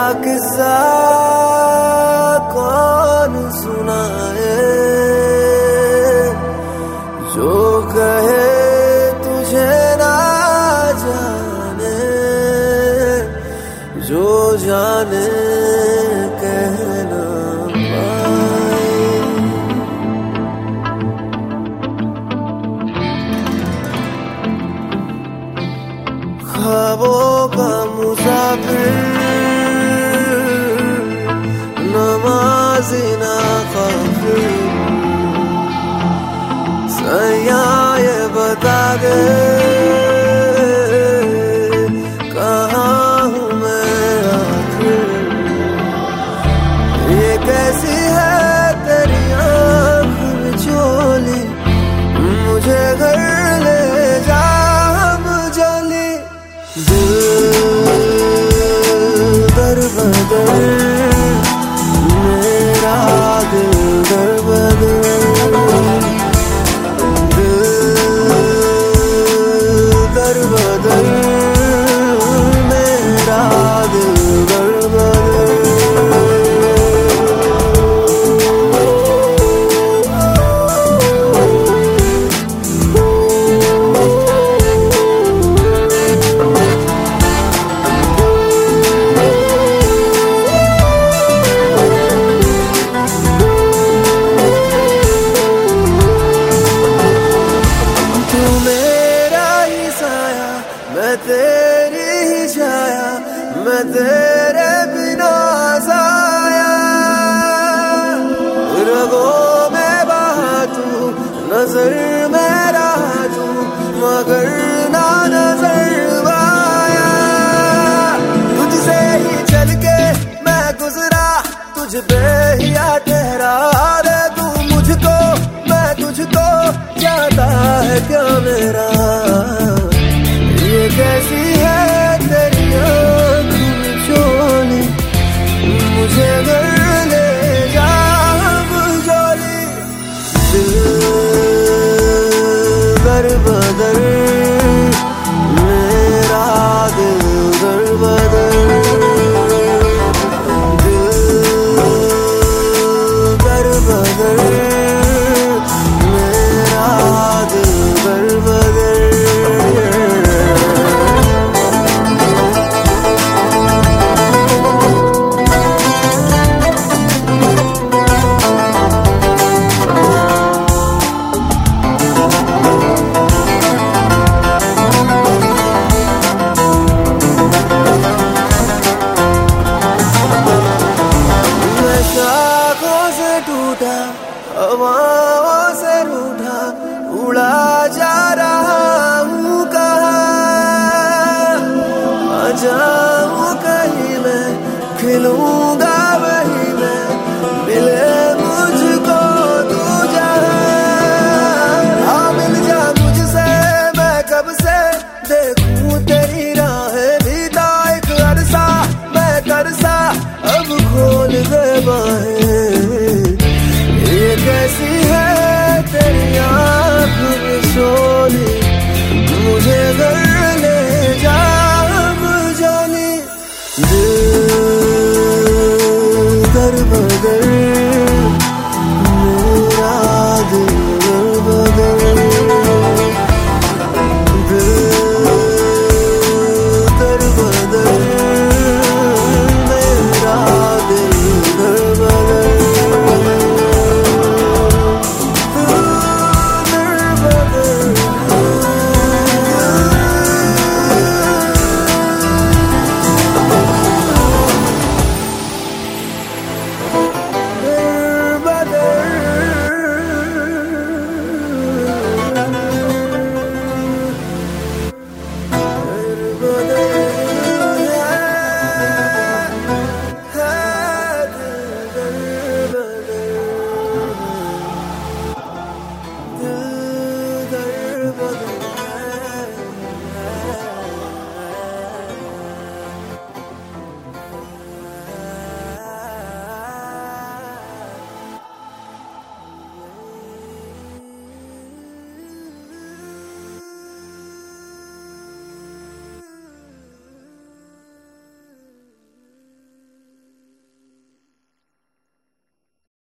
किस्सा कौन सुनाए, जो कहे तुझे ना जाने, जो जाने कहना पाए। ख्वाबों का मुसाफिर, नमाज़ी ना काफिर, सैया ये बता दे कहाँ हूँ मैं आखिर। ये कैसी है तेरी आँख बिचोली, मुझे घर ले जा जोली। दिल दर बदर, मेरा दिल दर बदर, दिल दर बदर, मेरा दिल दर बदर। मैं तेरी ही छाया, मैं तेरे बिना साया, रगों में बहा तू, नजर में रहा तू, मगर ना नजर आया। तुझसे ही चल के मैं गुजरा, तुझ पे ही आ ठहरा रे तू मुझको, मैं तुझको, जाता है क्या मेरा। ये कैसी है तेरी आँख बिचोली, मुझे घर ले जा जोली। दिल दर बदर, मेरा दिल दर बदर, दिल दर बदर, मेरा दिल दर बदर। शाखों से टूटा, हवाओं से रूठा, उड़ा जा रहा हूँ कहाँ। आ जाऊँ कहीं मैं, खिलूं